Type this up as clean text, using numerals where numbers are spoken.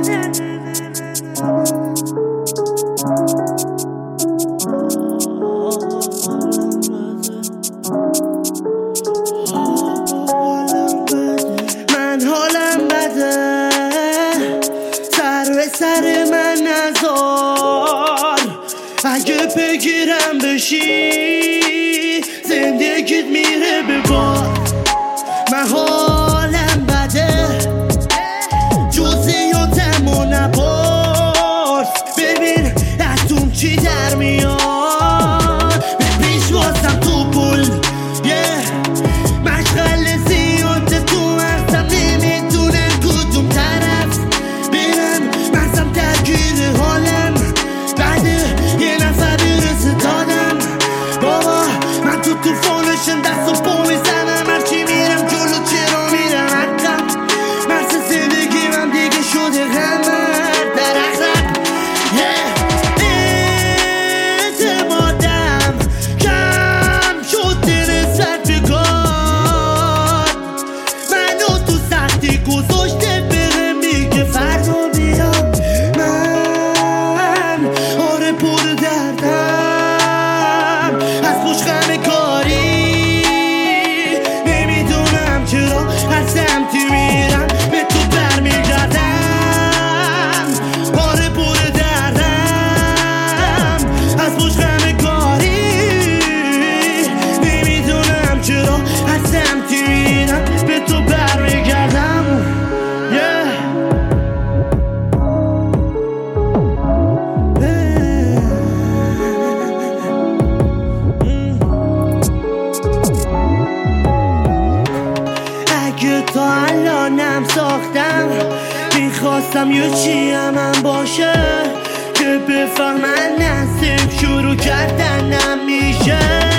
من حالم بده، سر به سر من نذار. اگه بگیرم بشی زندگیت میره به بار. من حالم بده، جزئیاتمو نپرس. ببین از توم چی در میاد، پیش واسم تو پول مشغل زیاده تو مغزم. نمیدونم کدوم طرف برم، مغزم درگیر حالم. بعد یه نفر برسه دادم بابا، من تو توفانشم دست و پا میزنم. هرچی میرم جلو چرا میرم عقب. مرز زندگی من دیگه شده غمر در عقرب. اعتمادم کم شده نسبت به کار. منو تو سختی گذاشته بهم میگه فردا بیام. من آره پر دردم از پشت غم کاری. نمیدونم چرا هر سمتی میرم به تو برمیگردم. آره پر دردم از پشت غم کاری. نمیدونم چرا هر سمتی میرم به تو برمیگردم. اگه تا الانم ساختم، میخواستم یه چی هم باشه که بفهمن نصیب شروع کردنم میشه.